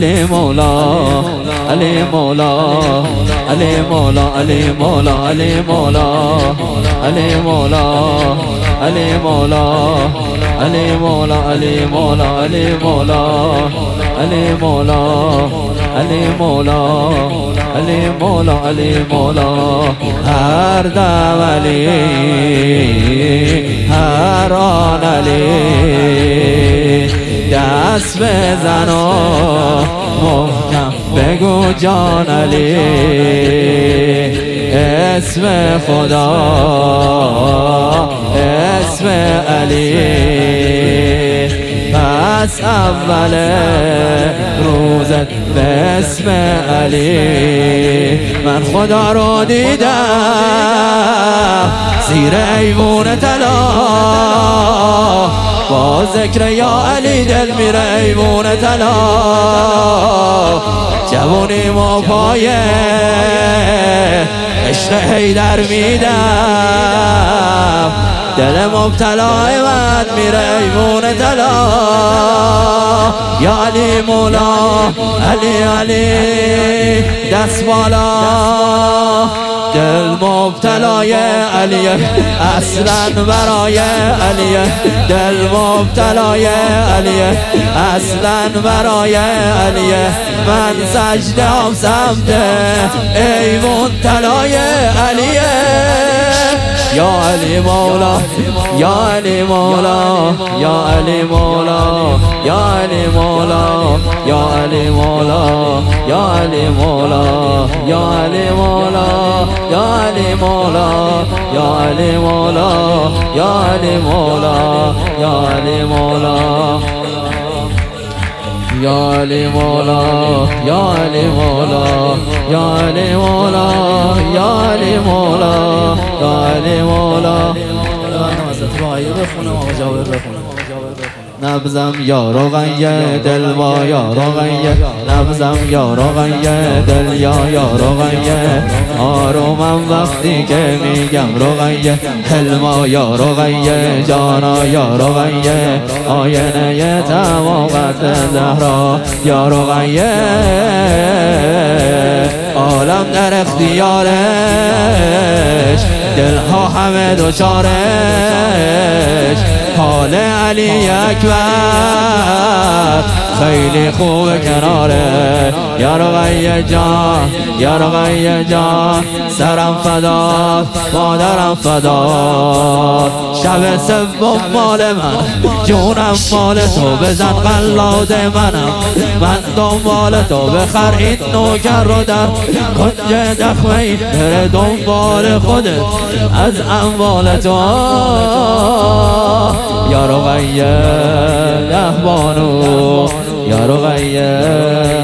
علی مولا علی مولا علی مولا علی مولا علی مولا علی مولا علی مولا علی مولا علی مولا علی مولا علی مولا علی مولا علی مولا علی مولا هر دم علی هر آن علی دست بزن و محکم بگو جان علی اسم خدا اسم علی پس اول روزت به اسم علی من خدا رو دیدم زیر ایوون طلا با ذکر یا علی دل میره ایوون طلا جوانی ما پایه عشق حیدر میدم دل مبتلای من میره ایوون طلا یا علی مولا علی علی دست بالا دل مبتلای علی اصلا برای علی دل مبتلای علی اصلا برای علی من سجدم سمت ایوون طلای علی یا علی مولا یا علی مولا یا علی مولا یا علی مولا یا علی مولا یا علی مولا یا علی مولا یا علی مولا یا علی مولا یا علی مولا یا علی مولا یا علی مولا یا علی مولا یا علی مولا یا علی مولا یا علی مولا نبزم یا رقیه دل با یا رقیه نبزم یا رقیه دل یا رقیه آرومم وقتی که میگم رقیه حلما یا رقیه جانا یا رقیه آینه تمامت زهرا یا رقیه عالم در اختیارش دلها همه دوچارش حال علی اکبر خیلی خوب کناره یا رقیه جان یا رقیه جان سرم فدات مادرم فدات شب سوم مال من جونم مال تو بزن قلاد منم من دنبال تو بخر این نوکر رو در کنج دخمه بره دنبال خودت از اموال تو یا رقیه ده بانو یا رقیه